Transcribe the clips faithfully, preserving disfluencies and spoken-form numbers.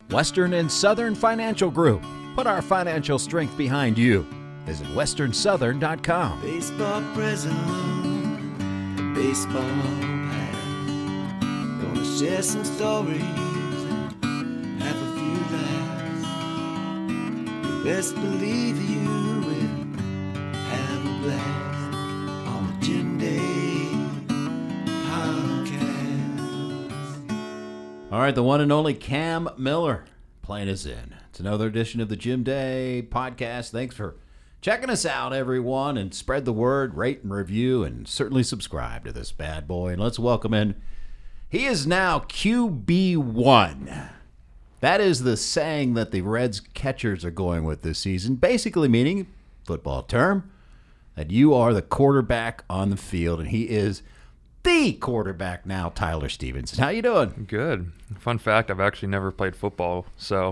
Western and Southern Financial Group. Put our financial strength behind you. Visit western southern dot com. Baseball present, baseball past. Gonna share some stories and have a few laughs. You best believe you will have a blast on the Jim Day Podcast. All right, the one and only Cam Miller playing us in. It's another edition of the Jim Day Podcast. Thanks for checking us out, everyone, and spread the word, rate and review, and certainly subscribe to this bad boy. And let's welcome in. He is now Q B one. That is the saying that the Reds catchers are going with this season, basically meaning, football term, that you are the quarterback on the field, and he is the quarterback now, Tyler Stevenson. How you doing? Good. Fun fact, I've actually never played football, so...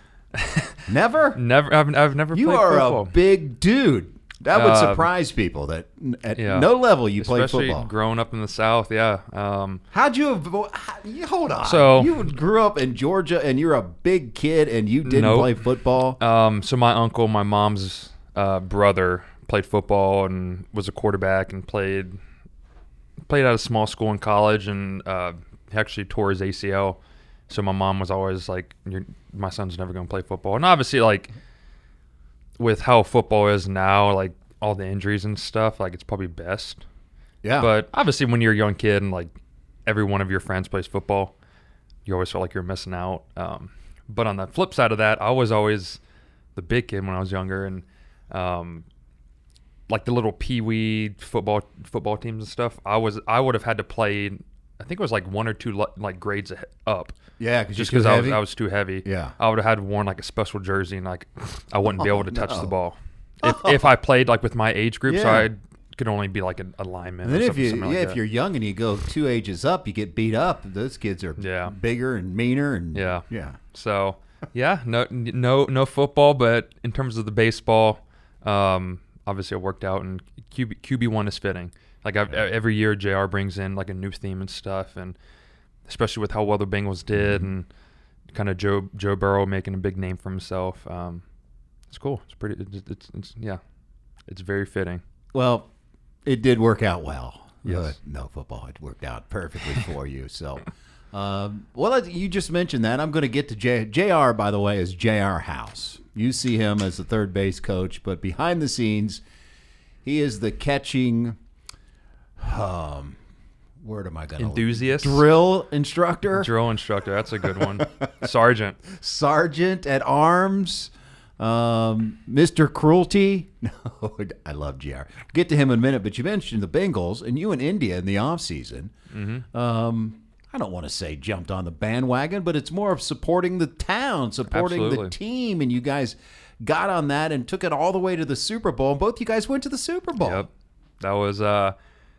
Never? Never. I've, I've never You played are football. a big dude. That would Uh, surprise people that at yeah. no level you played Especially football. growing up in the South, yeah. Um, How'd you avo- how, you hold on? So- you grew up in Georgia and you're a big kid and you didn't Nope. play football? um, so my uncle, my mom's uh, brother, played football and was a quarterback and played played at a small school in college and uh, he actually tore his A C L. So my mom was always like, You're, my son's never going to play football. And obviously, like, with how football is now, like, all the injuries and stuff, like, it's probably best. Yeah. But obviously, when you're a young kid and, like, every one of your friends plays football, you always feel like you're missing out. Um, but on the flip side of that, I was always the big kid when I was younger. And, um, like, the little pee-wee football football teams and stuff, I was I would have had to play, I think it was, like, one or two, like, grades ahe- up. yeah, cause Just you're because too I was, heavy? I was too heavy. Yeah. I would have had worn like a special jersey and like I wouldn't be Oh, able to touch no. the ball. If if I played like with my age group, so Yeah. I could only be like a, a lineman. And then or if something, you something yeah, like if that. you're young and you go two ages up, you get beat up. Those kids are Yeah. bigger and meaner and Yeah. yeah. So yeah, no no no football, but in terms of the baseball, um, obviously I worked out and Q B Q B one is fitting. Like I've, every year, J R brings in like a new theme and stuff, and especially with how well the Bengals did Mm-hmm. and kind of Joe Joe Burrow making a big name for himself. Um, it's cool. It's pretty. It's, it's, it's yeah, it's very fitting. Well, it did work out well. Yes. Uh, no football. It worked out perfectly for you. So, um, well, you just mentioned that. I'm going to get to J- JR, by the way, is J R House. You see him as the third base coach, but behind the scenes, he is the catching, um, word am I going to Enthusiast, drill instructor, drill instructor. That's a good one. Sergeant. sergeant at arms, um, Mister Cruelty. No, I love J R. Get to him in a minute, but you mentioned the Bengals and you in India in the offseason. Mm-hmm. Um, I don't want to say jumped on the bandwagon, but it's more of supporting the town, supporting Absolutely. the team, and you guys got on that and took it all the way to the Super Bowl. And both you guys went to the Super Bowl. Yep. That was uh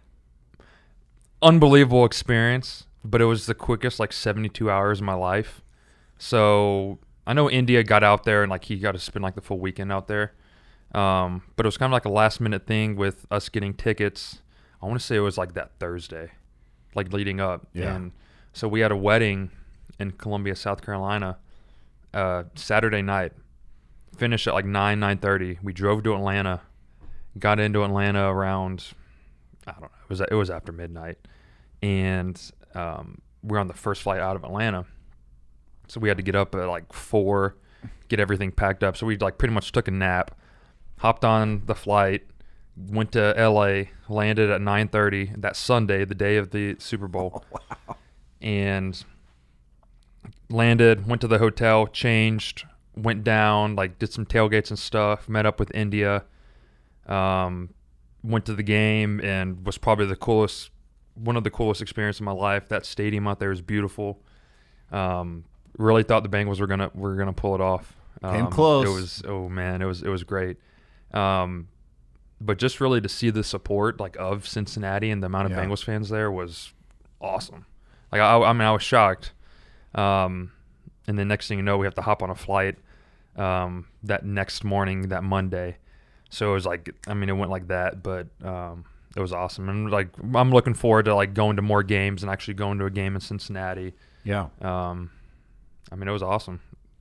unbelievable experience, but it was the quickest like seventy-two hours of my life. So I know India got out there and like he got to spend like the full weekend out there. Um, but it was kind of like a last minute thing with us getting tickets. I want to say it was like that Thursday, like leading up. Yeah. And so we had a wedding in Columbia, South Carolina, uh, Saturday night. Finished at like nine, nine thirty. We drove to Atlanta, got into Atlanta around, I don't know, it was it was after midnight. And um, we were on the first flight out of Atlanta. So we had to get up at like four, get everything packed up. So we like pretty much took a nap, hopped on the flight, went to L A, landed at nine thirty that Sunday, the day of the Super Bowl. Oh, wow. And landed, went to the hotel, changed, went down, like did some tailgates and stuff, met up with India, um, went to the game, and was probably the coolest, one of the coolest experiences of my life. That stadium out there is beautiful. Um, really thought the Bengals were gonna were gonna pull it off. Um, Came close. It was oh man, it was it was great. Um, but just really to see the support like of Cincinnati and the amount of Yeah. Bengals fans there was awesome. Like I, I mean, I was shocked. Um, and then next thing you know, we have to hop on a flight um, that next morning, that Monday. So it was like, I mean, it went like that, but um, it was awesome. And like, I'm looking forward to like going to more games and actually going to a game in Cincinnati. Yeah. Um, I mean, it was awesome.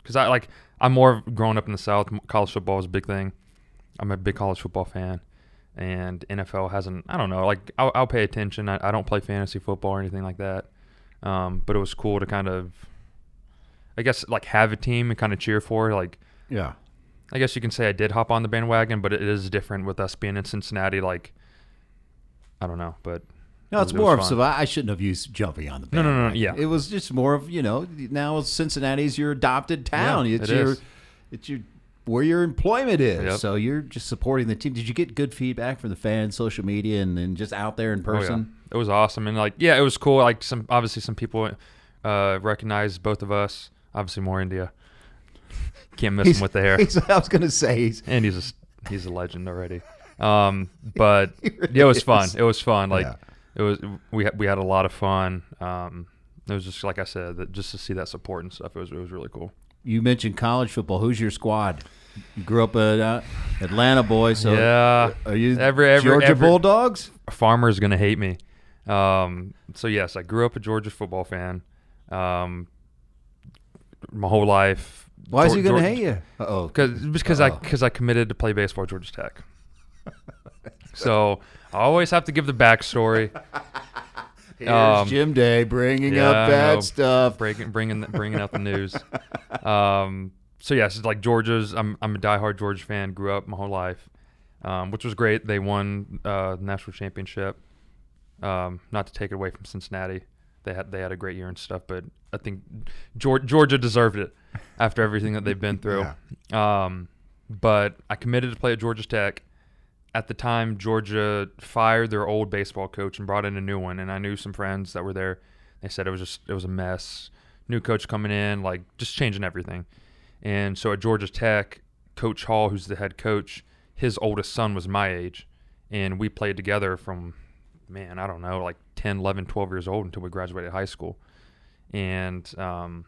because I like I'm more of growing up in the South. College football is a big thing. I'm a big college football fan, and N F L hasn't. I don't know. Like I'll, I'll pay attention. I, I don't play fantasy football or anything like that. Um, but it was cool to kind of, I guess, like have a team and kind of cheer for. Like, Yeah. I guess you can say I did hop on the bandwagon, but it is different with us being in Cincinnati. Like, I don't know, but No, it it's was- it more was of fun. so I shouldn't have used jumping on the No, no, no, no, bandwagon. yeah. It was just more of, you know, now Cincinnati's your adopted town. Yeah, it's it your is. it's your where your employment is. Yep. So you're just supporting the team. Did you get good feedback from the fans, social media, and then just out there in Oh, yeah. person? It was awesome, and like, yeah, it was cool. Like some, obviously, some people uh, recognized both of us. Obviously, more India. Can't miss him with the hair. He's, I was going to say he's And he's a, he's a legend already. Um, but He really yeah, it was fun. is. It was fun. Like Yeah. it was. We had, we had a lot of fun. Um, it was just like I said, that just to see that support and stuff. It was it was really cool. You mentioned college football. Who's your squad? You grew up an uh, Atlanta boy, so Yeah. are you Every- every- Georgia every- Bulldogs? Farmer's gonna hate me. Um, so yes, I grew up a Georgia football fan. Um, my whole life. Why is he Geor- going to Geor- hate you? Uh-oh. Cause, because I Uh-oh. because I committed to play baseball at Georgia Tech. So I always have to give the backstory. Here's Um, Jim Day bringing yeah, up I bad know. stuff. Breaking bringing bringing out the news. Um, so yes, it's like Georgia's. I'm I'm a diehard Georgia fan. Grew up my whole life, um, which was great. They won uh, the national championship. Um, not to take it away from Cincinnati, they had they had a great year and stuff, but I think Georgia, Georgia deserved it after everything that they've been through. Um, but I committed to play at Georgia Tech. At the time, Georgia fired their old baseball coach and brought in a new one, and I knew some friends that were there. They said it was just it was a mess. New coach coming in, like just changing everything. And so at Georgia Tech, Coach Hall, who's the head coach, his oldest son was my age, and we played together from, man, I don't know, like ten, eleven, twelve years old until we graduated high school. And um,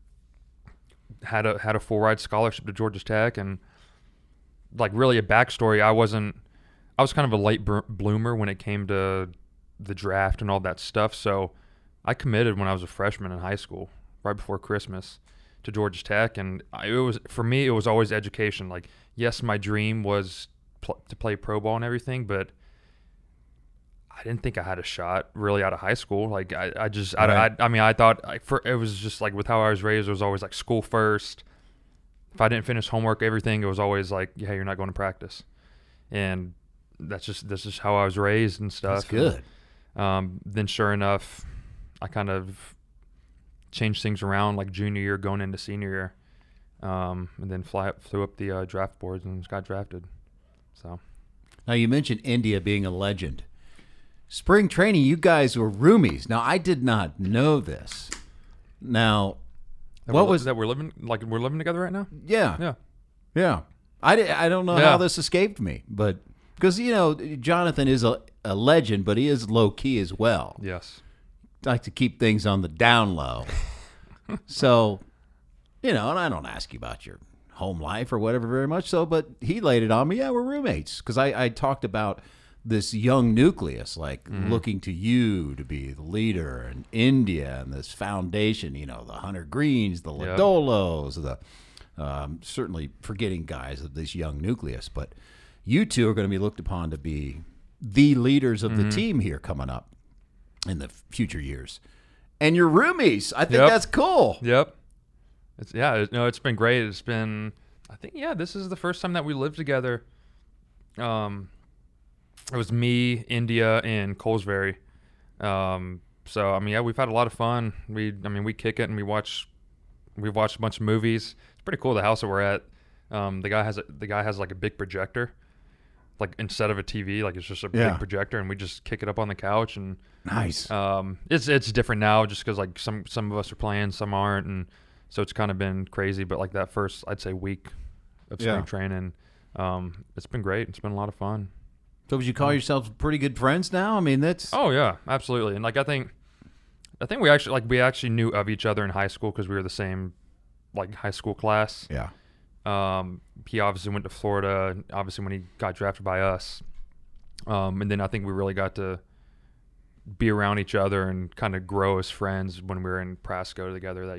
had a had a full ride scholarship to Georgia Tech, and like really a backstory. I wasn't, I was kind of a late br- bloomer when it came to the draft and all that stuff. So I committed when I was a freshman in high school, right before Christmas, to Georgia Tech, and I, it was for me. It was always education. Like, yes, my dream was pl- to play pro ball and everything, but I didn't think I had a shot really out of high school. Like I, I just, I, Right. I, I mean, I thought I, for, it was just like with how I was raised, it was always like school first. If I didn't finish homework, everything, it was always like, hey, you're not going to practice. And that's just, that's just how I was raised and stuff. That's good. And, um, then sure enough, I kind of changed things around like junior year going into senior year. Um, and then fly up, flew up the uh, draft boards and got drafted. So. Now, you mentioned India being a legend. Spring training, you guys were roomies. Now, I did not know this. Now, That what we're, was that we're living, like we're living together right now? Yeah, Yeah. yeah. I, di- I don't know Yeah. how this escaped me, but because, you know, Jonathan is a, a legend, but he is low key as well. Yes. Like to keep things on the down low. So, you know, and I don't ask you about your home life or whatever very much so, but he laid it on me. Yeah, we're roommates. Because I, I talked about this young nucleus, like looking to you to be the leader, and India and this foundation, you know, the Hunter Greens, the Yep. Ladolos, the um, certainly forgetting guys of this young nucleus. But you two are going to be looked upon to be the leaders of the team here coming up in the future years. And you're roomies. I think Yep. that's cool. Yep. It's yeah, it, no, it's been great. It's been I think yeah, this is the first time that we lived together. Um it was me, India, and Colesbury. Um so I mean yeah, we've had a lot of fun. We I mean we kick it and we watch we've watched a bunch of movies. It's pretty cool the house that we're at. Um the guy has a, the guy has like a big projector. Like instead of a T V, like it's just a Yeah. big projector, and we just kick it up on the couch and Nice. um, it's it's different now, just because like some some of us are playing, some aren't, and so it's kind of been crazy. But like that first, I'd say week of spring Yeah. training, um, it's been great. It's been a lot of fun. So would you call yourselves pretty good friends now? I mean, that's Oh yeah, absolutely. And like I think, I think we actually like we actually knew of each other in high school because we were the same like high school class. yeah. Um, he obviously went to Florida, obviously when he got drafted by us. Um, and then I think we really got to be around each other and kind of grow as friends when we were in Prasco together that year.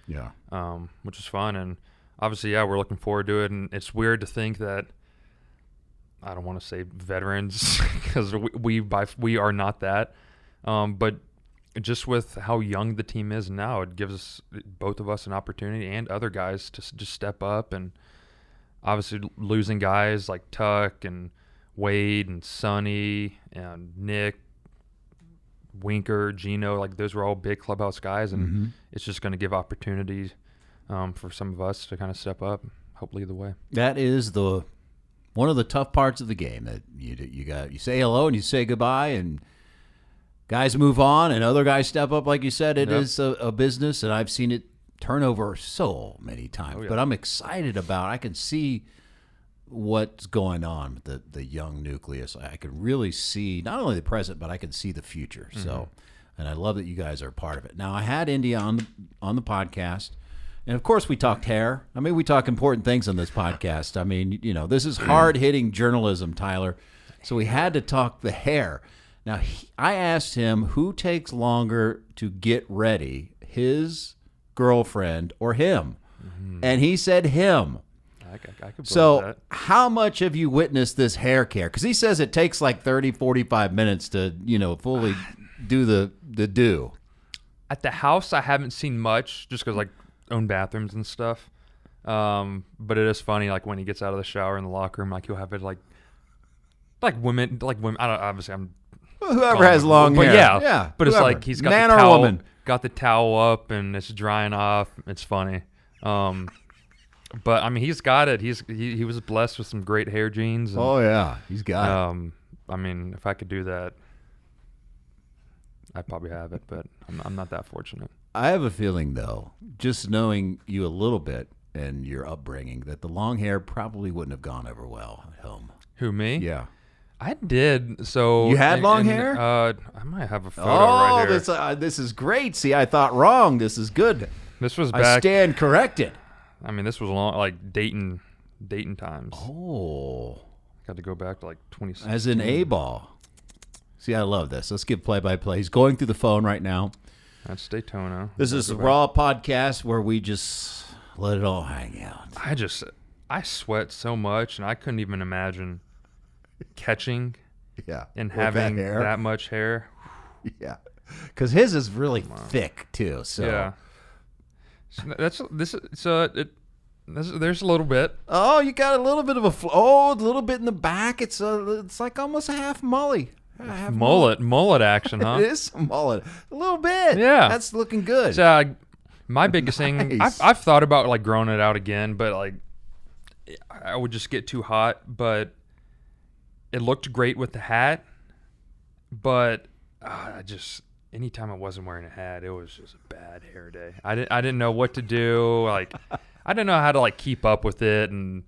Yeah. um, which was fun. And obviously, yeah, we're looking forward to it. And it's weird to think that, I don't want to say veterans because we, we by we are not that, um, but just with how young the team is now, it gives us, both of us, an opportunity and other guys to s- just step up. And obviously losing guys like Tuck and Wade and Sonny and Nick, Winker, Gino, like those were all big clubhouse guys, and Mm-hmm. it's just going to give opportunities um, for some of us to kind of step up, hopefully either way. That is the one of the tough parts of the game, that you you got you say hello and you say goodbye, and guys move on and other guys step up. Like you said, it Yep. is a, a business, and I've seen it turn over so many times. Oh, yeah. But I'm excited about. I can see what's going on with the the young nucleus. I can really see not only the present, but I can see the future. Mm-hmm. So, and I love that you guys are part of it. Now, I had India on the on the podcast. And, of course, we talked hair. I mean, we talk important things on this podcast. I mean, you know, this is hard-hitting journalism, Tyler. So we had to talk the hair. Now, he, I asked him who takes longer to get ready, his girlfriend or him. Mm-hmm. And he said him. I, I, I could believe So that. how much have you witnessed this hair care? Because he says it takes like thirty, forty-five minutes to, you know, fully do the, the do. At the house, I haven't seen much, just because like own bathrooms and stuff. Um, but it is funny, like when he gets out of the shower in the locker room, like he'll have it like, like women, like women. I don't obviously I'm Whoever has long but hair. yeah, yeah. But it's whoever. like he's got Man the or towel, woman. got the towel up and it's drying off. It's funny. Um, but I mean, he's got it. He's he, he was blessed with some great hair genes. And, Oh, yeah. He's got it. um, I mean, if I could do that, I'd probably have it, but I'm, I'm not that fortunate. I have a feeling, though, just knowing you a little bit and your upbringing, that the long hair probably wouldn't have gone over well at home. Who, me? Yeah. I did. So You had and- long and, hair? Uh, I might have a photo Oh, right here. this uh, this is great. See, I thought wrong. This is good. This was I back. stand corrected. I mean, this was long, like Dayton, Dayton times. Oh, Got to go back to like twenty. as in A-ball. See, I love this. Let's give play-by-play. He's going through the phone right now. That's Daytona. This Gotta is go a back. Raw podcast where we just let it all hang out. I just, I sweat so much, and I couldn't even imagine catching Yeah. and With that having hair. that much hair. Yeah. Because his is really thick, too. So. Yeah. So that's this. So it. There's, there's a little bit. Oh, you got a little bit of a fl- oh, a little bit in the back. It's a, it's like almost a half mully. A half Mullet, mullet action, huh? It is a mullet, a little bit. Yeah. that's looking good. So, uh, my biggest thing, Nice. I've, I've thought about like growing it out again, but like I would just get too hot. But it looked great with the hat, but uh, I just anytime I wasn't wearing a hat, it was just a bad hair day. I didn't I didn't know what to do. Like I didn't know how to like keep up with it, and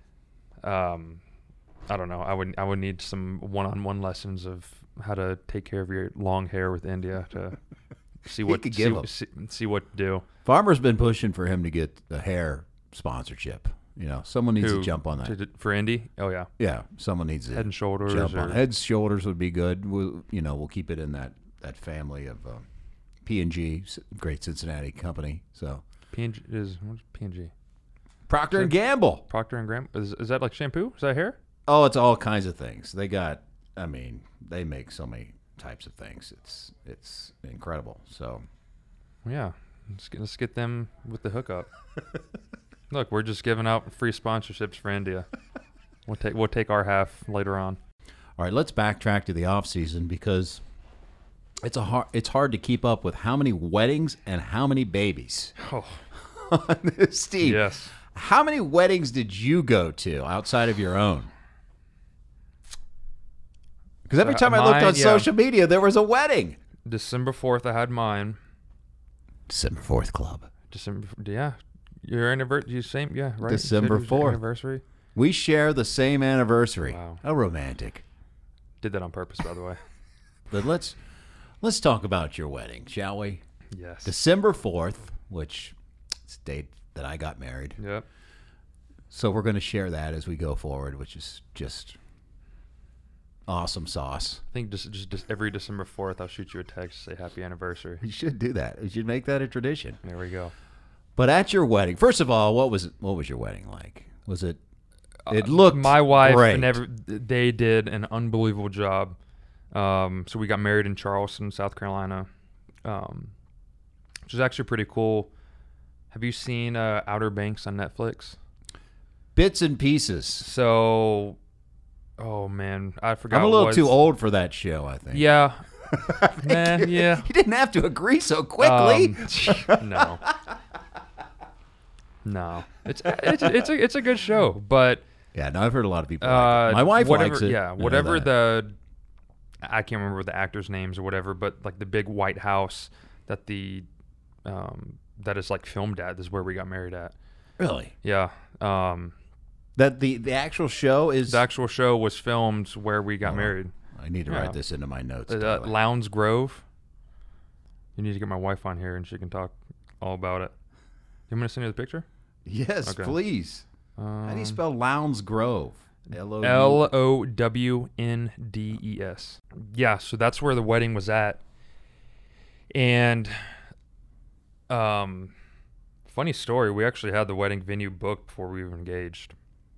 um, I don't know. I would I would need some one-on-one lessons of how to take care of your long hair with India to see what could see, give 'em. see, see what to do. Farmer's been pushing for him to get the hair sponsorship. You know, someone needs Who- to jump on that. to- for Indy. Oh yeah, yeah, someone needs to Head and Shoulders jump or on. Head shoulders would be good. We'll, you know, we'll keep it in that that family of uh, P and G, great Cincinnati company. So P and G is what's P and G. Procter and Gamble. Procter and Gamble. Is, is that like shampoo? Is that hair? Oh, it's all kinds of things. They got. I mean, they make so many types of things. It's it's incredible. So Yeah. Let's get, let's get them with the hookup. Look, we're just giving out free sponsorships for India. We'll take we'll take our half later on. all right, let's backtrack to the off season because it's a hard it's hard to keep up with how many weddings and how many babies Oh on this team. yes. How many weddings did you go to outside of your own? Because every Uh, time I looked mine, on yeah. social media, there was a wedding. December fourth, I had mine. December fourth Club. December, yeah, your anniversary, you same, yeah, right. You said December it was your fourth. anniversary. We share the same anniversary. Wow. How romantic. Did that on purpose, by the way. But let's let's talk about your wedding, shall we? Yes. December fourth, which is the date that I got married. Yep. So we're going to share that as we go forward, which is just awesome sauce. I think just, just just every December fourth, I'll shoot you a text, say happy anniversary. We should do that. We should make that a tradition. There we go. But at your wedding, first of all, what was what was your wedding like? Was it? It looked My wife great. and every, they did an unbelievable job. Um, so we got married in Charleston, South Carolina, um, which is actually pretty cool. Have you seen uh, Outer Banks on Netflix? Bits and pieces. So, oh man, I forgot. I'm a little what- too old for that show, I think. Yeah. Man, yeah. You didn't have to agree so quickly. Um, no. No. It's it's it's a it's a good show, but yeah, no, I've heard a lot of people uh, like it. My wife whatever, likes it. Yeah, I know whatever that. the I can't remember the actors' names or whatever, but like the big white house that the um that is like filmed at is where we got married at. Really? Yeah. Um That the the actual show is. the actual show was filmed where we got Oh, married. I need to Yeah. write this into my notes. Uh, Tyler. Lowndes Grove. You need to get my wife on here and she can talk all about it. You want me to send you the picture? Yes, Okay. please. Um, How do you spell Lowndes Grove? L O L O W N D E S. Yeah, so that's where the wedding was at. And um funny story, we actually had the wedding venue booked before we were engaged.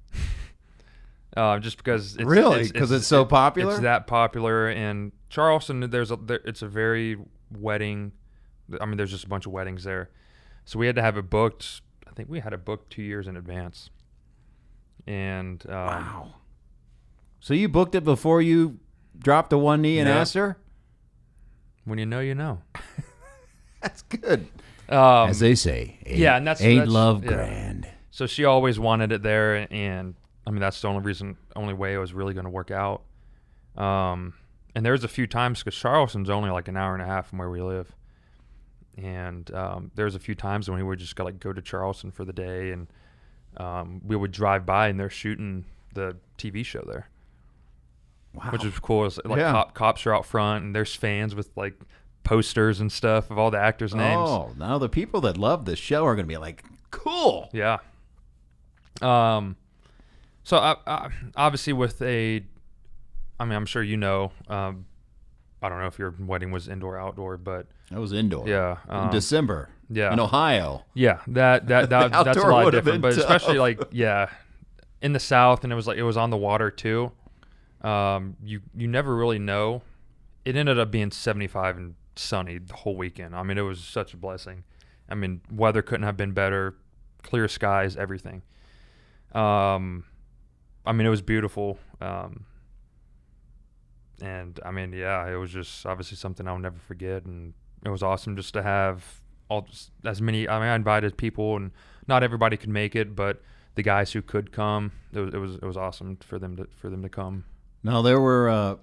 uh, just because it's Really? it's- 'Cause it's so popular? It's that popular in Charleston. There's a there, it's a very wedding. I mean, there's just a bunch of weddings there, so we had to have it booked. I think we had it booked two years in advance. And um, Wow. So you booked it before you dropped to one knee and Yeah. asked her? when you know, you know. That's good. Um, As they say, ain't, yeah, and that's- ain't that's- love yeah. grand. So she always wanted it there, and I mean that's the only reason, only way it was really going to work out. Um, and there was a few times because Charleston's only like an hour and a half from where we live, and um, there was a few times when we would just go, like go to Charleston for the day, and um, we would drive by and they're shooting the T V show there, Wow. which is cool. It's like Yeah. cop, cops are out front, and there's fans with like posters and stuff of all the actors' names. Oh, now the people that love this show are going to be like, cool. Yeah. Um, so I, I, obviously with a, I mean, I'm sure you know, um, I don't know if your wedding was indoor or outdoor, but That was indoor. yeah, In um, December. yeah, In Ohio. yeah, that that, that The that's a outdoor lot would've different, been but especially tough. like yeah, in the South, and it was like it was on the water too. Um, you you never really know. It ended up being seventy-five and sunny the whole weekend. I mean, it was such a blessing. I mean, weather couldn't have been better. Clear skies, everything. Um, I mean, it was beautiful. Um, and I mean, yeah, it was just obviously something I'll never forget. And it was awesome just to have all as many. I mean, I invited people, and not everybody could make it, but the guys who could come, it was it was it was awesome for them to for them to come. No, there were, uh,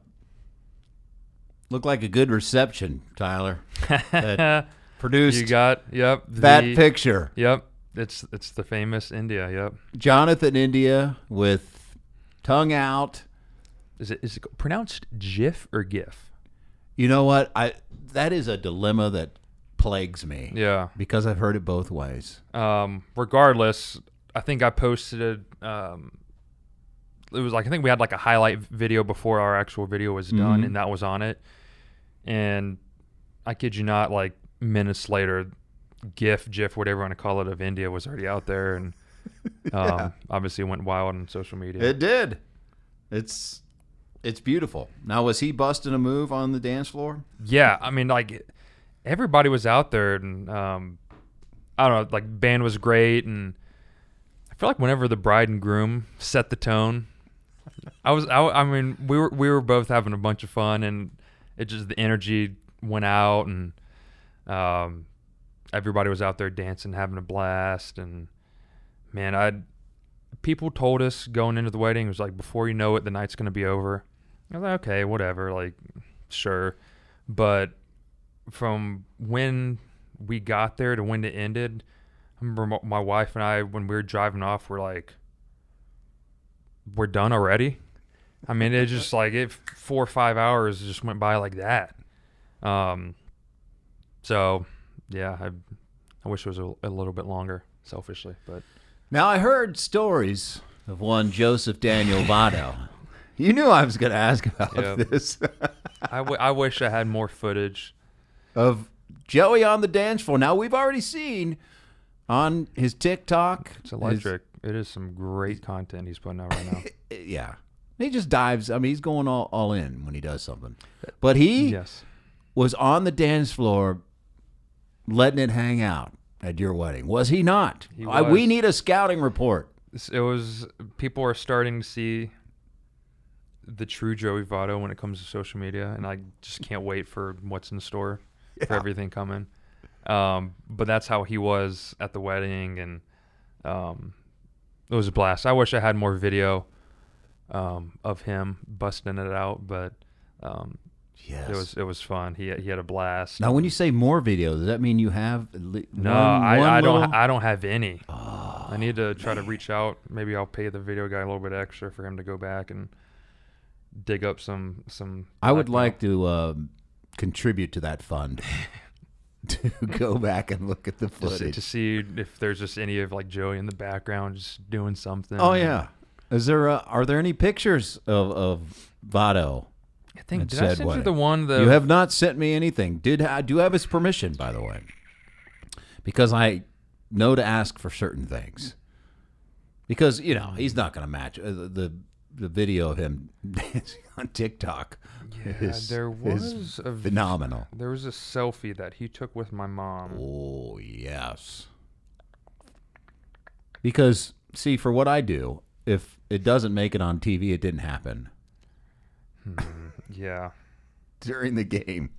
looked like a good reception, Tyler. That produced You got yep that the- picture. Yep, it's it's the famous India. Yep. Jonathan India with tongue out. Is it is it pronounced GIF or GIF? You know what? I that is a dilemma that plagues me. Yeah. Because I've heard it both ways. Um, regardless, I think I posted it. Um, it was like I think we had like a highlight video before our actual video was done, Mhm. and that was on it. And I kid you not, like minutes later, GIF, GIF, whatever you want to call it, of India was already out there, and um, obviously went wild on social media. It did. It's it's beautiful. Now, was he busting a move on the dance floor? Yeah, I mean, like everybody was out there, and um, I don't know, like band was great, and I feel like whenever the bride and groom set the tone, I was, I, I mean, we were we were both having a bunch of fun, and it just the energy went out, and um, everybody was out there dancing, having a blast, and man, I people told us going into the wedding, it was like before you know it, the night's gonna be over. I was like, okay, whatever, like sure, but from when we got there to when it ended, I remember my wife and I, when we were driving off, we're like, we're done already. I mean, it just like it four or five hours just went by like that. Um, so yeah, I, I wish it was a, a little bit longer, selfishly, but Now, I heard stories of one Joseph Daniel Votto. You knew I was going to ask about Yeah. this. I, w- I wish I had more footage. Of Joey on the dance floor. Now, we've already seen on his TikTok. It's electric. It is some great content he's putting out right now. His, yeah. He just dives. I mean, he's going all, all in when he does something. But he Yes. was on the dance floor letting it hang out at your wedding. Was he not? He I, we was. need a scouting report. This- It was. People are starting to see the true Joey Votto when it comes to social media, and I just can't wait for what's in store for everything coming. Um, but that's how he was at the wedding, and um, it was a blast. I wish I had more video um, of him busting it out, but um, Yes. it was it was fun. He he had a blast. Now, when you say more video, does that mean you have li- No, one, I, one I don't. little- I don't have any. Oh, I need to try to reach out. Maybe I'll pay the video guy a little bit extra for him to go back and dig up some some. I would blackmail. like to um, contribute to that fund to go back and look at the to see, footage. to see if there's just any of like Joey in the background just doing something. Oh yeah, is there? Uh, are there any pictures of of Votto? I think and did I said send you wedding? the one that You have not sent me anything. Did I do have his permission, by the way? Because I know to ask for certain things. Because you know he's not going to match uh, the, the the video of him dancing on TikTok. Yeah, is, there is was a v- phenomenal. There was a selfie that he took with my mom. Oh yes. Because see, for what I do, if it doesn't make it on T V, it didn't happen Hmm, yeah. during the game.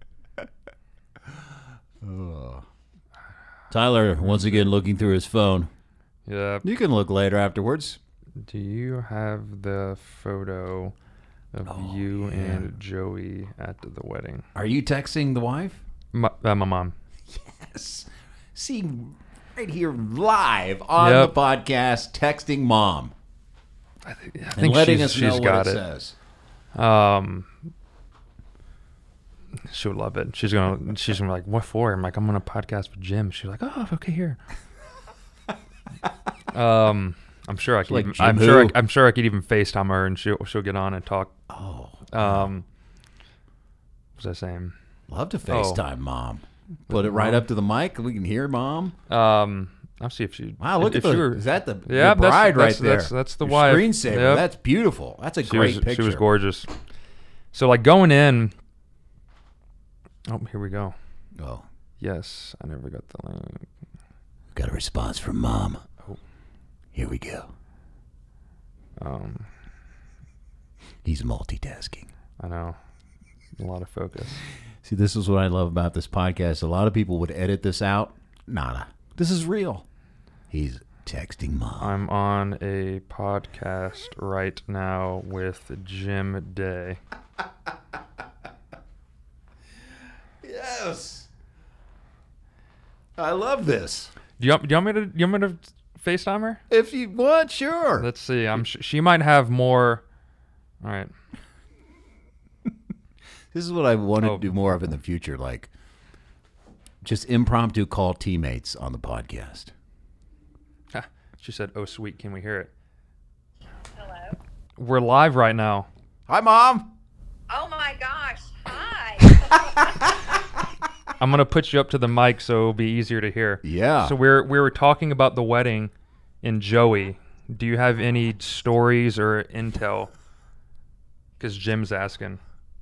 Oh. Tyler, once again, looking through his phone. Yeah. You can look later afterwards. Do you have the photo of Oh, you yeah. and Joey at the wedding? Are you texting the wife? My, uh, my mom. Yes. See, right here live on Yep. the podcast, texting mom I, th- I and think letting she's, us know she's what got it, it. says. Um, she would love it. She's gonna. She's gonna be like, "What for?" I'm like, "I'm on a podcast with Jim." She's like, "Oh, okay, here." um, I'm sure I could. Like even, Jim I'm sure. I, who? I'm sure I could even FaceTime her and she'll she'll get on and talk. Oh, Um, what was I saying? love to Oh. FaceTime mom. Put it right Mom. up to the mic. We can hear mom. Um, I'll see if she. Wow, look if at she the. were- Is that the, Yeah, the that's- bride right that's- there? that's- that's the Your wife. Screensaver. Yep. That's beautiful. That's a She great was, picture. She was gorgeous. So like going in. Oh, here we go. Oh, Yes, I never got the link. got a response from mom. Oh. Here we go. Um, He's multitasking. I know. A lot of focus. See, this is what I love about this podcast. A lot of people would edit this out. Nada. This is real. He's texting mom. I'm on a podcast right now with Jim Day. Yes. I love this. Do you, want- do you want me to? Do you want me to FaceTime her? If you want, sure. Let's see. I'm. Sh- she might have more. All right. This is what I want to Oh. do more of in the future, like just impromptu call teammates on the podcast. Ha, she said, "Oh, sweet, can we hear it?" Hello. We're live right now. Hi, Mom. Oh my gosh. Hi. I'm gonna put you up to the mic so it'll be easier to hear. Yeah. So we're we were talking about the wedding in Joey. Do you have any stories or intel? Because Jim's asking.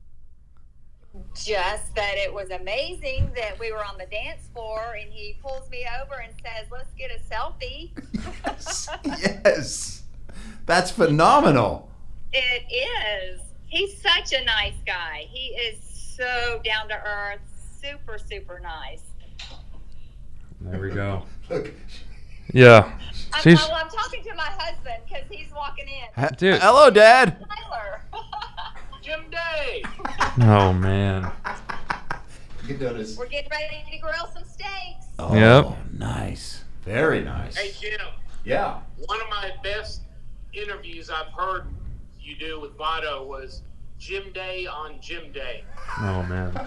Just that it was amazing that we were on the dance floor and he pulls me over and says, "Let's get a selfie." Yes. Yes. That's phenomenal. It is. He's such a nice guy. He is so down to earth, super, super nice. There we go. Look. Yeah. I'm, She's well, I'm talking to my husband because he's walking in. Ha- Dude. Hello, Dad. Tyler. Jim Day. Oh man. You notice. We're getting ready to grill some steaks. Oh, Yep. nice. Very nice. Hey, Jim. Yeah. One of my best interviews I've heard you do with Votto was Jim Day on Jim Day. Oh man.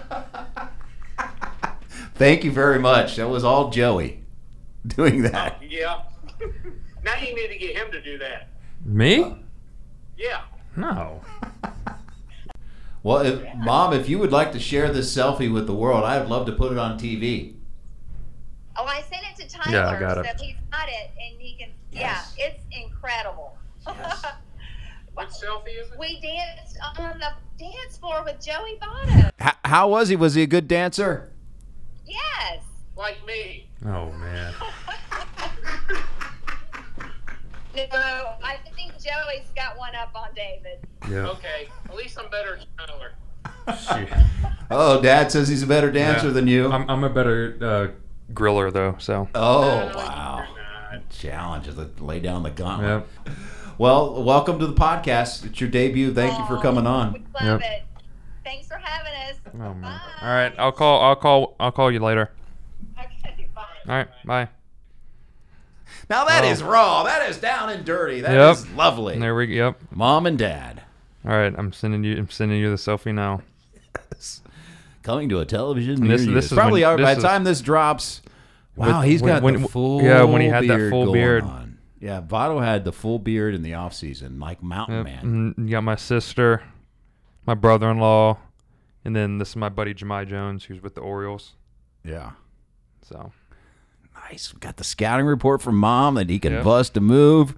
Thank you very much. That was all Joey doing that. Yeah. Now you need to get him to do that. Me? Yeah. No. Well, if, Mom, if you would like to share this selfie with the world, I'd love to put it on T V. Oh, I sent it to to Tyler, Yeah, I got so it. he's got it, and he can. Yes. Yeah, it's incredible. Yes. What selfie is it? We danced on the dance floor with Joey Votto. H- how was he? Was he a good dancer? Yes. Like me. Oh man. No, I think Joey's got one up on David. Yeah. Okay, at least I'm better than Tyler. Shoot. Oh, Dad says he's a better dancer Yeah. than you. I'm I'm a better uh, griller though. So. oh, No, wow. you're not. Challenge is to lay down the gauntlet. Yep. Well, welcome to the podcast. It's your debut. Thank you for coming We on. love Yep. it. Thanks for having us. Oh man. Bye. All right. I'll call. I'll call. I'll call you later. Okay, bye. All right. Bye. Now that Oh. is raw. That is down and dirty. That is Yep. lovely. And there we. Yep. Mom and Dad All right. I'm sending you. I'm sending you the selfie now. coming to a television And this- near you. this It's is probably when- out by this the is- time this drops. Wow, With- he's when- got when- the full yeah, when he had that beard full going beard. on. Yeah, Votto had the full beard in the off season, like Mountain Yep. Man. And you got my sister, my brother-in-law, and then this is my buddy Jemai Jones, who's with the Orioles. Yeah. So. Nice. We got the scouting report from Mom that he can Yep. bust a move.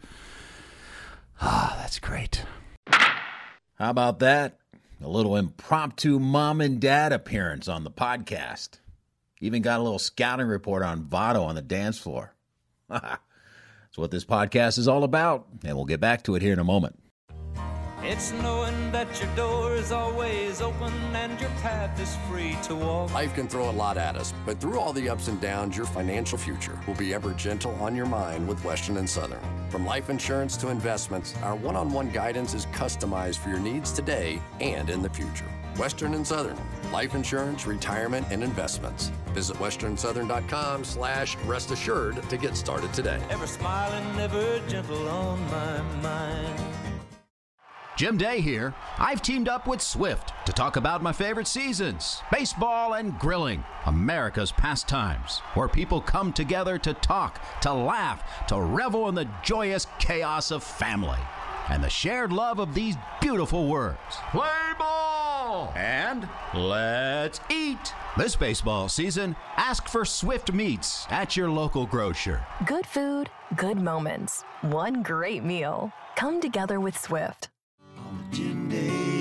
Ah, that's great. How about that? A little impromptu Mom and Dad appearance on the podcast. Even got a little scouting report on Votto on the dance floor. That's what this podcast is all about, and we'll get back to it here in a moment. It's knowing that your door is always open and your path is free to walk. Life can throw a lot at us, but through all the ups and downs, your financial future will be ever gentle on your mind with Western and Southern. From life insurance to investments, our one-on-one guidance is customized for your needs today and in the future. Western and Southern, life insurance, retirement, and investments. Visit western southern dot com slash rest assured to get started today. Ever smiling, ever gentle on my mind. Jim Day here. I've teamed up with Swift to talk about my favorite seasons, baseball and grilling, America's pastimes, where people come together to talk, to laugh, to revel in the joyous chaos of family and the shared love of these beautiful words. Play ball! And let's eat! This baseball season, ask for Swift Meats at your local grocer. Good food, good moments, one great meal. Come together with Swift. On the Jim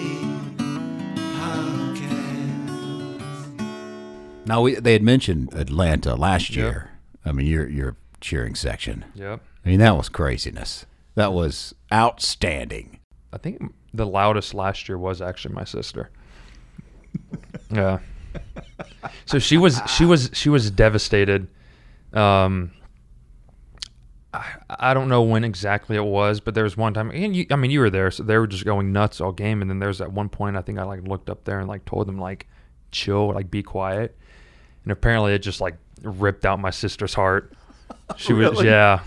Day podcast. Now, we, they had mentioned Atlanta last Yep. year. I mean, your your cheering section. Yep. I mean, that was craziness. That was outstanding. I think the loudest last year was actually my sister. Yeah. So she was she was she was devastated. Um, I, I don't know when exactly it was, but there was one time, and you, I mean, you were there, so they were just going nuts all game. And then there was at one point, I think I like looked up there and like told them like, chill, like be quiet. And apparently it just like ripped out my sister's heart. She was, Really? yeah.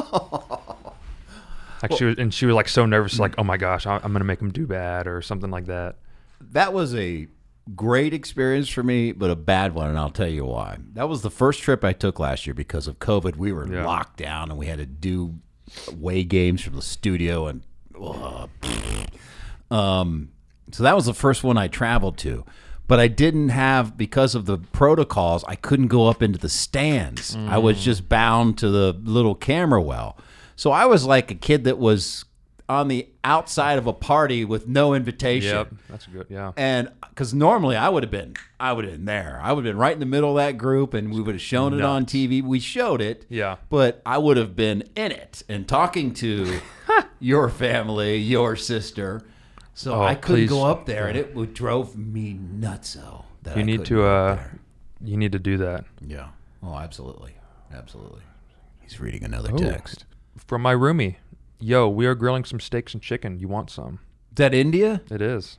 Like she was, and she was like so nervous, like, oh my gosh, I- I'm gonna make him do bad or something like that. That was a great experience for me, but a bad one, and I'll tell you why. That was the first trip I took last year because of COVID. We were Yeah. locked down, and we had to do away games from the studio, and uh, um, so that was the first one I traveled to. But I didn't have, because of the protocols, I couldn't go up into the stands. I was just bound to the little camera well. So I was like a kid that was on the outside of a party with no invitation. Yep, that's good. Yeah, And because normally I would have been, I would have been there. I would have been right in the middle of that group, and we would have shown it on Nuts. T V. We showed it. Yeah. But I would have been in it and talking to your family, your sister. So Oh, I couldn't please. go up there, and it would drove me nutso. That you I need couldn't to, go up uh, there. you need to do that. Yeah. Oh, absolutely, absolutely. He's reading another Oh. text. From my roomie, yo, we are grilling some steaks and chicken. You want some? Is that India? It is.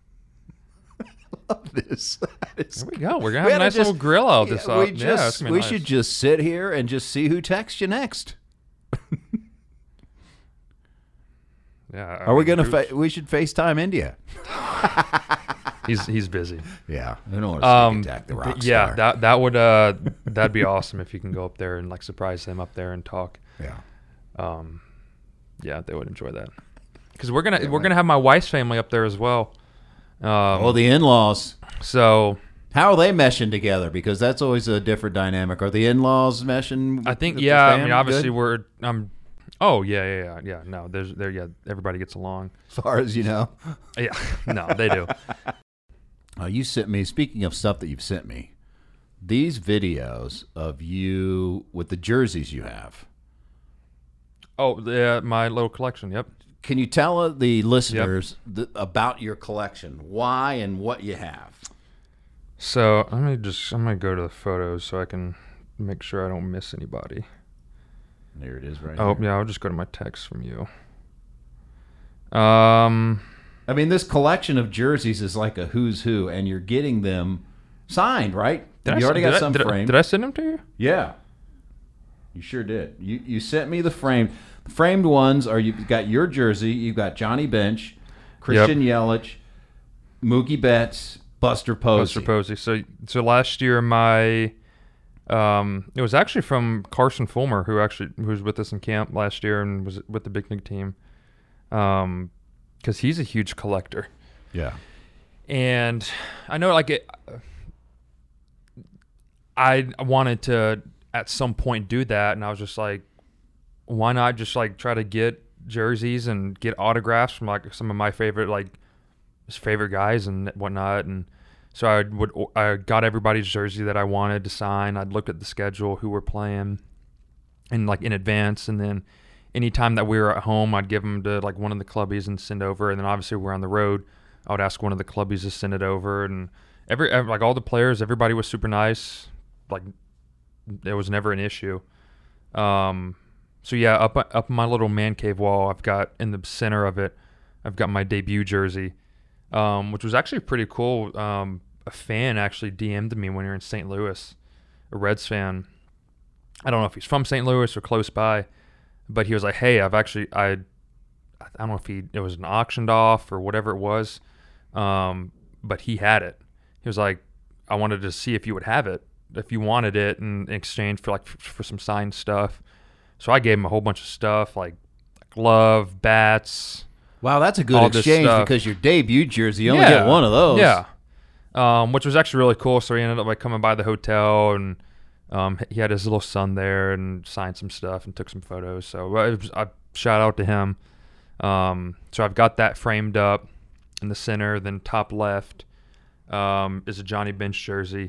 This. There we go. We're gonna We have oughta a nice just- little grill out this. Yeah, uh, we yeah, it's just gonna be we nice. should just sit here and just see who texts you next. Yeah. I Are we mean, gonna? who's- Fa- we should FaceTime India. He's he's busy. Yeah, I don't want to Um, attack the but rock yeah, star. that that would uh that'd be awesome if you can go up there and like surprise them up there and talk. yeah. Um, yeah, they would enjoy that. Because we're gonna we're gonna have my wife's family up there as well. Um, Oh, the in-laws. so How are they meshing together? Because that's always a different dynamic. Are the in-laws meshing? I think with yeah. the I mean, fam obviously good? we're um. Oh yeah, yeah, yeah, yeah. No, there's there. Yeah, everybody gets along. As far as you know. Yeah, no, they do. Uh, you sent me. Speaking of stuff that you've sent me, these videos of you with the jerseys you have. Oh, yeah, my little collection. Yep. Can you tell uh, the listeners th- about your collection, why and what you have? So let me just. I'm gonna go to the photos so I can make sure I don't miss anybody. There it is, right Oh here. yeah, I'll just go to my text from you. Um, I mean, this collection of jerseys is like a who's who, and you're getting them signed, right? did you I, already did got I- some did I- framed. Did I send them to you? Yeah, you sure did. You you sent me the framed. The framed ones are you've got your jersey. You've got Johnny Bench, Christian Yelich, Mookie Betts, Buster Posey. Buster Posey. So so last year my um it was actually from Carson Fulmer, who actually who was with us in camp last year and was with the Big League team. Um because he's a huge collector. Yeah. And I know like it I wanted to at some point do that, and I was just like, why not just like try to get jerseys and get autographs from like some of my favorite like his favorite guys and whatnot. And so I would I got everybody's jersey that I wanted to sign. I'd look at the schedule, who we're playing, and like in advance, and then anytime that we were at home, I'd give them to like one of the clubbies and send over. And then obviously we're on the road, I would ask one of the clubbies to send it over. And every, every like all the players, everybody was super nice. Like there was never an issue. Um, so yeah, up up my little man cave wall, I've got in the center of it, I've got my debut jersey, um, which was actually pretty cool. Um, a fan actually D M'd me when we were in Saint Louis, a Reds fan. I don't know if he's from Saint Louis or close by, but he was like, "Hey, I've actually I, I don't know if he it was an auctioned off or whatever it was, um, but he had it. He was like, I wanted to see if you would have it, if you wanted it in exchange for like for some signed stuff." So I gave him a whole bunch of stuff like glove, bats. Wow, that's a good all this exchange stuff. because your debut jersey, you only Yeah. get one of those. Yeah. Um, which was actually really cool. So he ended up like coming by the hotel, and um, he had his little son there and signed some stuff and took some photos. So I, was, I shout out to him. Um, so I've got that framed up in the center. Then top left um, is a Johnny Bench jersey,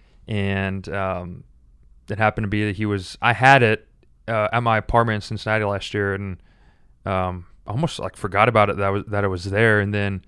and um, it happened to be that he was. I had it uh, at my apartment in Cincinnati last year, and um, I almost like forgot about it that was that it was there, and then.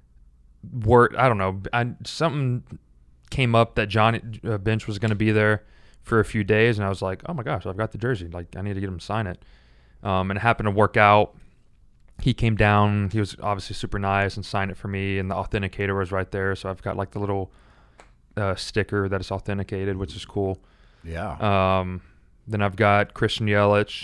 Word, I don't know. I, something came up that Johnny uh, Bench was going to be there for a few days, and I was like, "Oh my gosh, I've got the jersey! Like, I need to get him to sign it." Um, and it happened to work out. He came down. He was obviously super nice and signed it for me, and the authenticator was right there. So I've got like the little uh, sticker that is authenticated, which is cool. Yeah. Um, then I've got Christian Yelich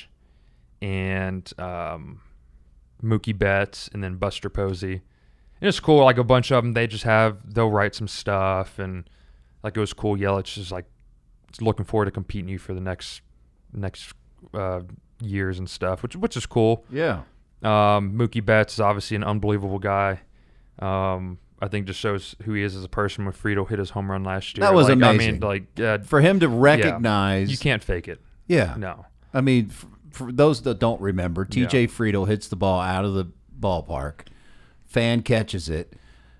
and um, Mookie Betts, and then Buster Posey. And it's cool, like a bunch of them, they just have, they'll write some stuff, and like it was cool. Yelich is like looking forward to competing you for the next next uh, years and stuff, which which is cool. Yeah. Um, Mookie Betts is obviously an unbelievable guy. Um, I think just shows who he is as a person. When Friedel hit his home run last year, That was like, amazing. I mean, like uh, For him to recognize. yeah, you can't fake it. Yeah. No. I mean, for, for those that don't remember, T J Friedel hits the ball out of the ballpark. Fan catches it.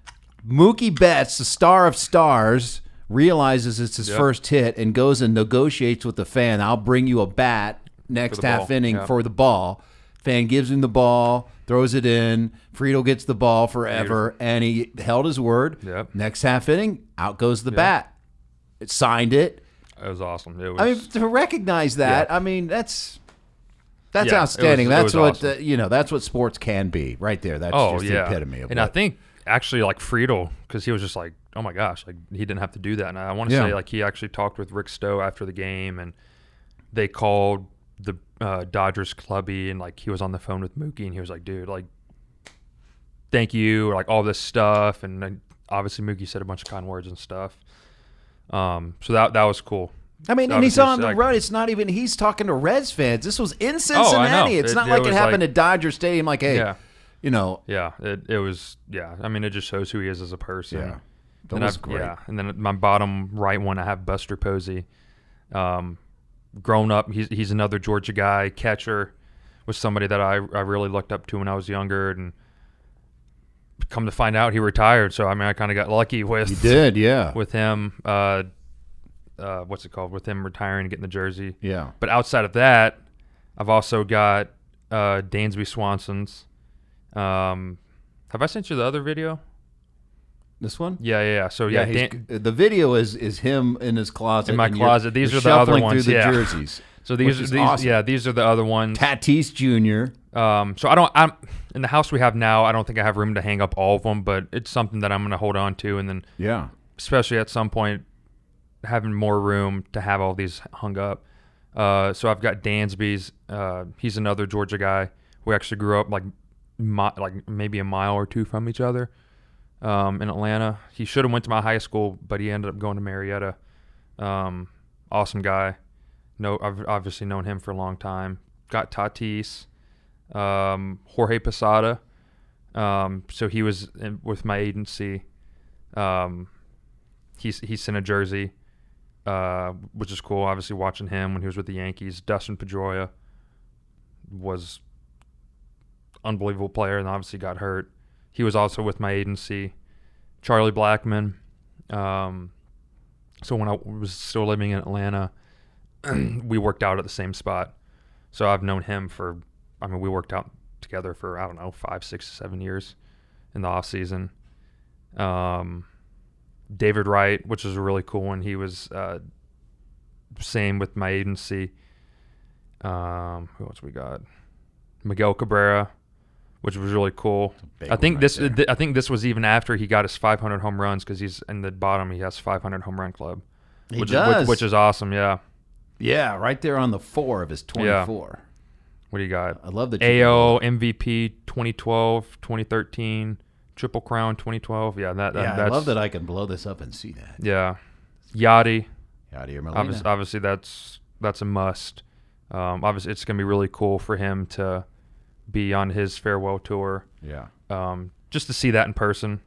Mookie Betts, the star of stars, realizes it's his Yep. first hit and goes and negotiates with the fan. I'll bring you a bat next For the half ball. inning Yep. for the ball. Fan gives him the ball, throws it in. Friedel gets the ball forever, and he held his word. Yep. Next half inning, out goes the bat. It signed it. It was awesome. It was. I mean, to recognize that, Yeah. I mean, that's that's Yeah, it outstanding. was- it that's was what awesome. uh, you know. That's what sports can be, right there. That's oh just yeah, the epitome of and what, I think actually like Friedel, because he was just like, oh my gosh, like he didn't have to do that. And I want to Yeah. say like he actually talked with Rick Stowe after the game, and they called the uh, Dodgers clubby, and like he was on the phone with Mookie, and he was like, dude, like thank you, or like all this stuff, and then obviously Mookie said a bunch of kind words and stuff. Um, so that that was cool. I mean, So and he's obviously on the like- road. It's not even he's talking to Reds fans. This was in Oh, I know. Cincinnati. It's It- not it like it was happened like- at Dodger Stadium. Like, hey, Yeah. you know, Yeah, it it was. Yeah, I mean, it just shows who he is as a person. yeah. That and was I've, great. Yeah, and then my bottom right one, I have Buster Posey. Um, grown up, he's he's another Georgia guy, catcher, was somebody that I I really looked up to when I was younger, and come to find out he retired. So I mean, I kind of got lucky with You did, yeah. with him. Uh, uh, what's it called? With him retiring and getting the jersey. Yeah. But outside of that, I've also got uh, Dansby Swanson's. Um, have I sent you the other video? This one? Yeah, yeah, yeah. So yeah, he's- Dan- the video is is him in his closet. in my and you're- closet. These you're are the other shuffling ones. through the yeah. jerseys. So these which are is these. awesome. Yeah, these are the other ones. Tatis Junior Um, so I don't. I'm in the house we have now. I don't think I have room to hang up all of them, but it's something that I'm going to hold on to, and then Yeah. especially at some point having more room to have all these hung up. Uh, so I've got Dansby's. Uh, he's another Georgia guy. We actually grew up like mi- like maybe a mile or two from each other um, in Atlanta. He should have went to my high school, but he ended up going to Marietta. Um, awesome guy. No, I've obviously known him for a long time. Got Tatis, um, Jorge Posada. Um, so he was in, with my agency. Um, he's he sent a jersey, uh, which is cool. Obviously, watching him when he was with the Yankees. Dustin Pedroia was unbelievable player, and obviously got hurt. He was also with my agency. Charlie Blackmon. Um, so when I was still living in Atlanta, we worked out at the same spot. So I've known him for, I mean, we worked out together for, I don't know, five, six, seven years in the off season. Um, David Wright, which is a really cool one. He was, uh, same with my agency. Um, who else we got? Miguel Cabrera, which was really cool. big I think one right this, there. th- I think this was even after he got his five hundred home runs, because he's in the bottom. He has five hundred home run club, He which does. Is, which, which is awesome. Yeah. Yeah, right there on the four of his twenty-four. What do you got? I love the A O M V P twenty twelve, twenty thirteen, Triple Crown twenty twelve. Yeah, that, that Yeah, I that's love that I can blow this up and see that. Yeah, Yachty. Yadier Molina. Obviously, obviously, that's that's a must. Um, obviously, it's gonna be really cool for him to be on his farewell tour. Yeah. Um, just to see that in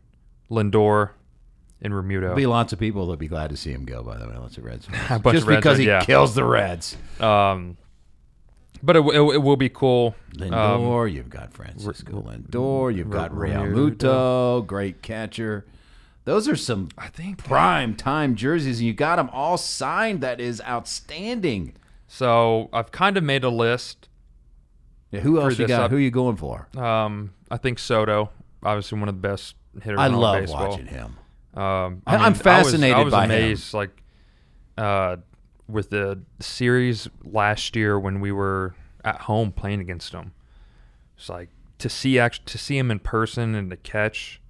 person. Lindor and Remuto. There'll be lots of people that'll be glad to see him go, by the way. Lots of Reds fans. A bunch Just of Reds because fans, he yeah. kills the Reds. Um, but it, it, it will be cool. Lindor, Um, you've got Francisco Lindor, you've got Re- Real Remuto. Muto, great catcher. Those are some I think prime time jerseys, and you got them all signed. That is outstanding. so. I've kind of made a list. Yeah, who else you this got? up- Who you going for? Um, I think Soto, obviously one of the best hitters I in all of love baseball. watching him. Um, I- I I'm mean, fascinated I was, I was by him. amazed, like, uh, with the series last year when we were at home playing against him. It's like to see act to see him in person and to catch.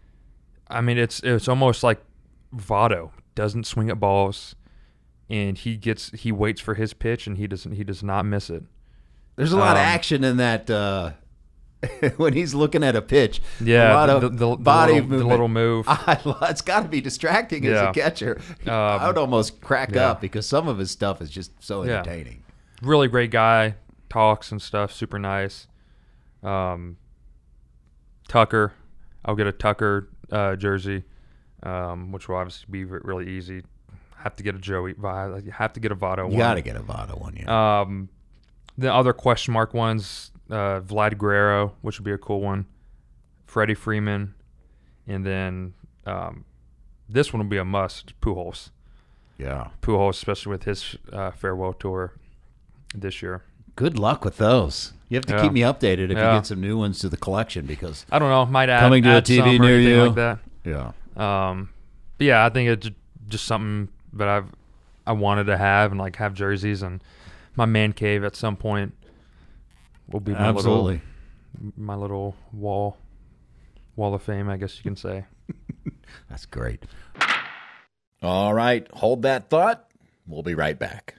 I mean, it's it's almost like Votto doesn't swing at balls, and he gets he waits for his pitch and he doesn't he does not miss it. There's a lot of Um, action in that uh, when he's looking at a pitch. Yeah, a lot the, of the, the, body little, movement. the little move. I, lo- it's got to be distracting as Yeah. a catcher. Um, I would almost crack yeah. up because some of his stuff is just so Yeah. entertaining. Really great guy, talks and stuff, super nice. Um, Tucker, I'll get a Tucker uh, jersey, um, which will obviously be re- really easy. Have to get a Joey, Vi- have to get a Votto You one. got to get a Votto one, yeah. Um, the other question mark ones, uh, Vlad Guerrero, which would be a cool one. Freddie Freeman, and then um, this one will be a must. Pujols, yeah. Pujols, especially with his uh, farewell tour this year. Good luck with those. You have to Yeah. keep me updated if Yeah. you get some new ones to the collection because I don't know. Might add Coming to a add T V some or near anything you. like that. yeah. Um, but yeah, I think it's just something that I've I wanted to have and like have jerseys and my man cave at some point will be my Absolutely. little my little wall wall of fame, I guess you can say. That's great. All right, hold that thought. We'll be right back.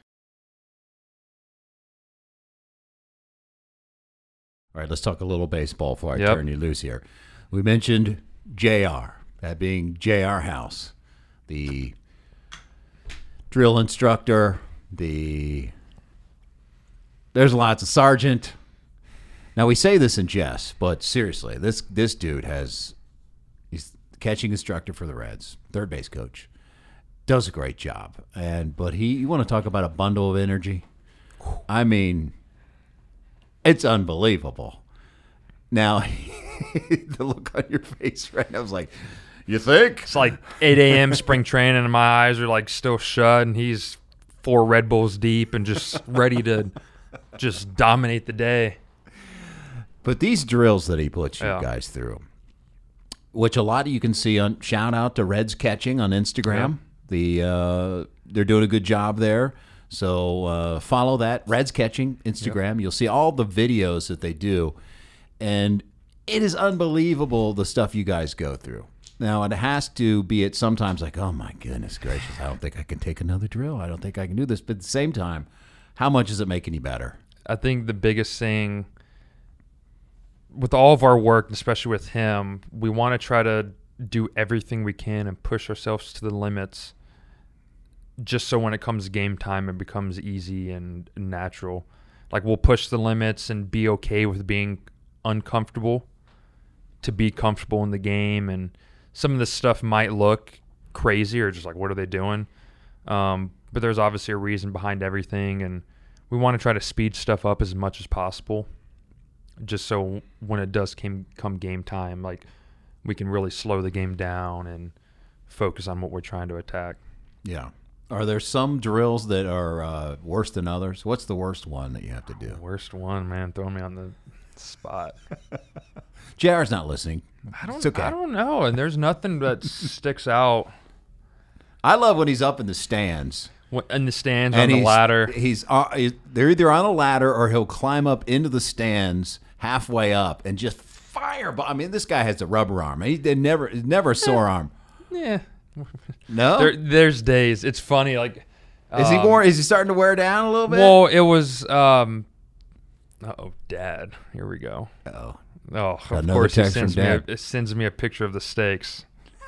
All right, let's talk a little baseball before I Yep. turn you loose here. We mentioned J R, that being J R House, the drill instructor, the there's lots of sergeant. Now we say this in jest, but seriously, this this dude has he's catching instructor for the Reds, third base coach. Does a great job. And but he you want to talk about a bundle of energy? I mean, it's unbelievable. Now, the look on your face right now, I was like, you think? It's like eight a.m. spring training, and my eyes are like still shut, and he's four Red Bulls deep and just ready to just dominate the day. But these drills that he puts you Yeah. guys through, which a lot of you can see on, shout out to Reds Catching on Instagram. Yeah. The uh, they're doing a good job there. So uh, follow that, Reds Catching Instagram. Yep. You'll see all the videos that they do. And it is unbelievable the stuff you guys go through. Now, it has to be at sometimes like, oh, my goodness gracious, I don't think I can take another drill. I don't think I can do this. But at the same time, how much does it make any better? I think the biggest thing with all of our work, especially with him, we want to try to do everything we can and push ourselves to the limits just so when it comes game time, it becomes easy and natural. Like, we'll push the limits and be okay with being uncomfortable to be comfortable in the game. And some of this stuff might look crazy or just like, what are they doing? Um, but there's obviously a reason behind everything. And we want to try to speed stuff up as much as possible just so when it does came, come game time, like, we can really slow the game down and focus on what we're trying to attack. Yeah. Are there some drills that are uh, worse than others? What's the worst one that you have to do? Worst one, man, throwing me on the spot. J R's not listening. I don't. It's okay. I don't know, and there's nothing that sticks out. I love when he's up in the stands. In the stands, and on the he's, ladder. He's, uh, he's they're either on a ladder or he'll climb up into the stands halfway up and just fire. I mean, this guy has a rubber arm. He they never never a sore arm. Yeah. No. There, there's days. It's funny. Like, is he um, more? Is he starting to wear down a little bit? Well, it was. Um, oh, Dad. Here we go. Oh. Oh, of Another course he text sends from me, a, Dad. it sends me a picture of the steaks.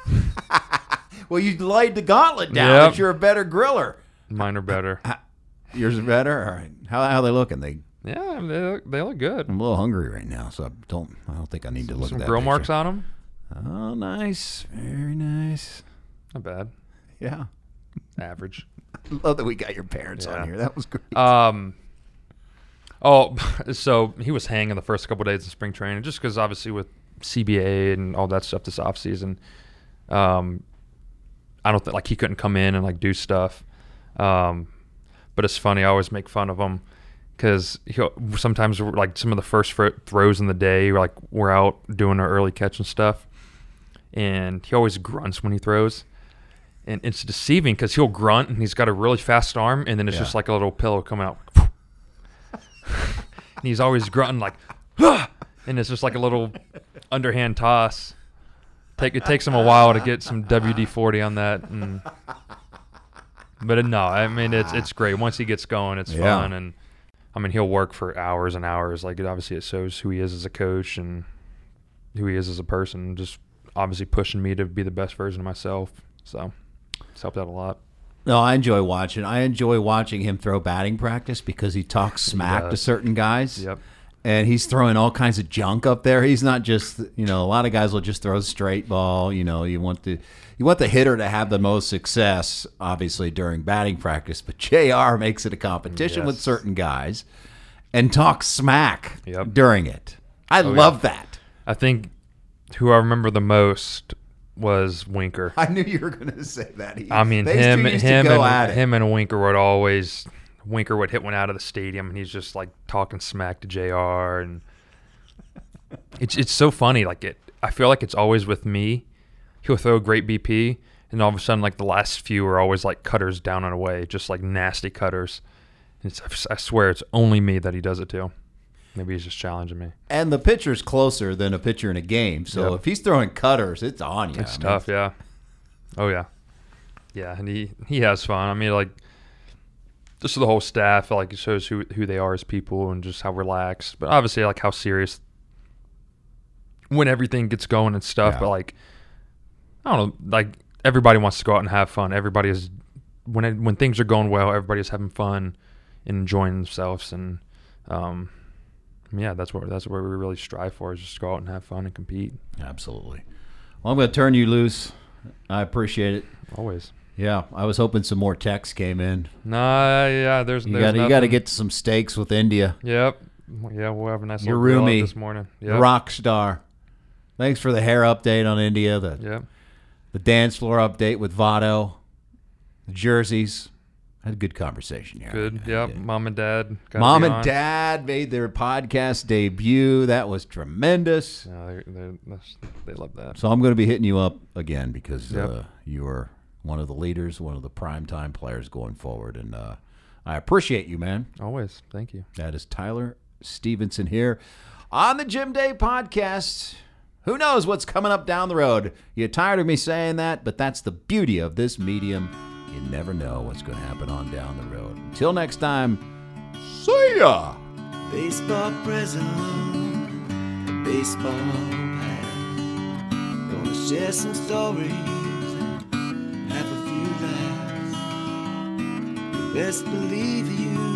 Well, you laid the gauntlet down. Yep. That you're a better griller. Mine are better. Yours are better. All right. How how are they looking? They. Yeah, they look, they look good. I'm a little hungry right now, so I don't. I don't think I need to look Some at that grill picture. marks on them. Oh, nice. Very nice. Not bad. Yeah. Average. Love that we got your parents Yeah. on here. That was great. Um. Oh, so he was hanging the first couple of days of spring training, just because obviously with C B A and all that stuff this off season, um, I don't think like he couldn't come in and like do stuff. Um, but it's funny. I always make fun of him because sometimes like some of the first throws in the day, like we're out doing our early catch and stuff, and he always grunts when he throws. And it's deceiving because he'll grunt and he's got a really fast arm, and then it's Yeah. just like a little pillow coming out. And he's always grunting like, ah! And it's just like a little underhand toss. Take it takes him a while to get some W D forty on that, and, but no, I mean it's it's great once he gets going. It's Yeah. fun, and I mean he'll work for hours and hours. Like it obviously it shows who he is as a coach and who he is as a person. Just obviously pushing me to be the best version of myself. So. It's helped out a lot. No, I enjoy watching. I enjoy watching him throw batting practice because he talks smack He to does. certain guys. Yep. And he's throwing all kinds of junk up there. He's not just, you know, a lot of guys will just throw a straight ball. You know, you want the you want the hitter to have the most success, obviously, during batting practice. But J R makes it a competition with Yes. certain guys and talks smack Yep. during it. I Oh, love yeah. that. I think who I remember the most was Winker. I knew you were going to say that. He, I mean, these him, two used him, to go at and it. him, and Winker would always. Winker would hit one out of the stadium, and he's just like talking smack to J R, and it's it's so funny. Like it, I feel like it's always with me. He'll throw a great B P, and all of a sudden, like the last few are always like cutters down and away, just like nasty cutters. It's, I swear, it's only me that he does it to. Maybe he's just challenging me. And the pitcher's closer than a pitcher in a game. So Yep. if he's throwing cutters, it's on you. It's I mean, tough, yeah. Oh yeah, yeah, and he he has fun. I mean, like just the whole staff, like it shows who who they are as people and just how relaxed, but obviously like how serious when everything gets going and stuff. Yeah. But like I don't know, like everybody wants to go out and have fun. Everybody is when it, when things are going well, everybody's having fun and enjoying themselves, and um, yeah, that's what that's what we really strive for is just go out and have fun and compete. Absolutely. Well, I'm going to turn you loose. I appreciate it. Always. Yeah, I was hoping some more texts came in. Nah, yeah, there's You there's got you got to nothing. get some steaks with India. Yep. Yeah, we'll have a nice Your little grill roomie, this morning. the Yep. rock star. Thanks for the hair update on India. The Yep. the dance floor update with Votto. The jerseys. Had a good conversation here. Good. I Yep. did. Mom and dad. gotta Mom be and on. Dad made their podcast debut. That was tremendous. Yeah, they're, they're, that's- they love that. So I'm going to be hitting you up again because Yep. uh, you are one of the leaders, one of the primetime players going forward. And uh, I appreciate you, man. Always. Thank you. That is Tyler Stevenson here on the Jim Day podcast. Who knows what's coming up down the road? You're tired of me saying that, but that's the beauty of this medium. You never know what's going to happen on down the road. Until next time, see ya! Baseball present, baseball past. Gonna share some stories and have a few laughs. You best believe you